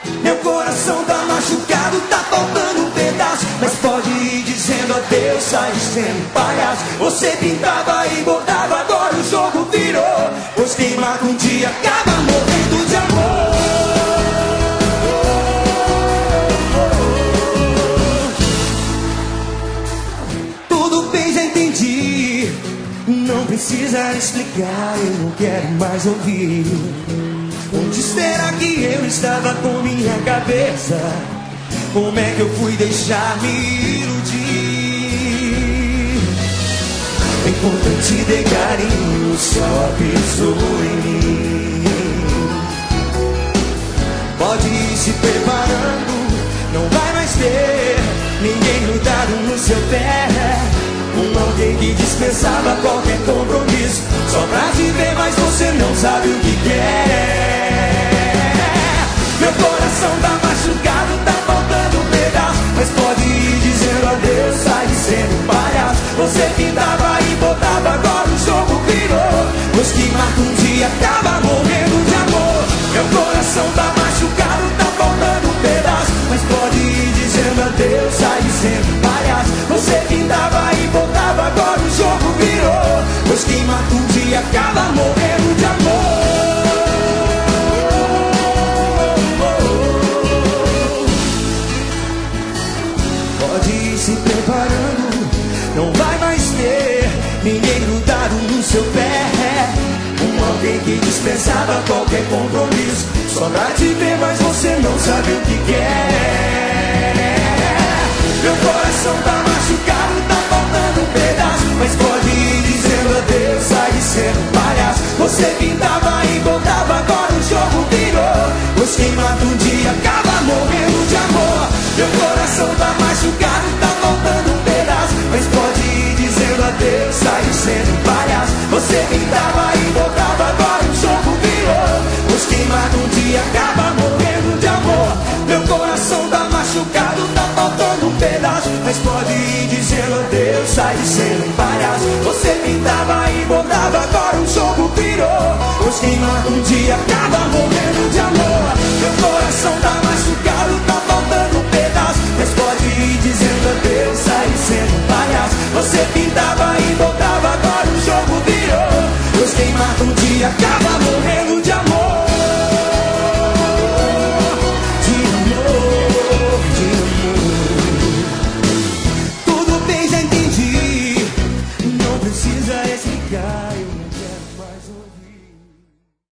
Meu coração tá machucado, tá faltando um pedaço. Mas pode ir dizendo adeus, sai sendo palhaço. Você pintava e bordava, agora o jogo virou. Pois quem marca um dia acaba morrendo de amor. Tudo bem, já entendi. Não precisa explicar, eu não quero mais ouvir. Onde será que eu estava com minha cabeça? Como é que eu fui deixar me iludir? Enquanto eu te dei carinho, só pisou em mim. Pode ir se preparando, não vai mais ter ninguém grudado no seu pé. Alguém que dispensava qualquer compromisso, só pra te ver, mas você não sabe o que quer. Meu coração tá machucado, tá faltando um pedaço. Mas pode ir dizendo adeus, sai sendo palhaço. Você pintava e botava, agora o jogo virou. Pois que marca um dia acaba morrendo de amor. Meu coração tá machucado, tá faltando um pedaço. Mas pode ir dizendo adeus, sai sendo palhaço. Você pintava e botava, agora o jogo virou. Pois quem mata um dia acaba morrendo de amor. Pode ir se preparando, não vai mais ter ninguém grudado no seu pé. Alguém que dispensava qualquer compromisso, só pra te ver, mas você não sabe o que quer. Meu coração tá machucado, tá faltando um pedaço. Mas pode ir dizendo adeus, sai sendo palhaço. Você pintava e botava, agora o jogo virou. Pois quem mata um dia acaba morrendo de amor. Meu coração tá machucado, tá faltando um pedaço. Mas pode ir dizendo adeus, sai sendo palhaço. Você pintava e botava, agora o jogo virou. Pois quem mata um dia acaba morrendo de amor. Meu coração tá machucado, tá faltando um pedaço. Mas pode ir dizendo adeus, sai sendo palhaço. Você pintava e botava, agora o jogo virou. Pois quem mata um dia acaba morrendo de amor. Meu coração tá machucado, tá faltando um pedaço. Mas pode ir dizendo adeus, sai sendo palhaço. Você pintava e botava, agora o jogo virou. Pois quem mata um dia acaba morrendo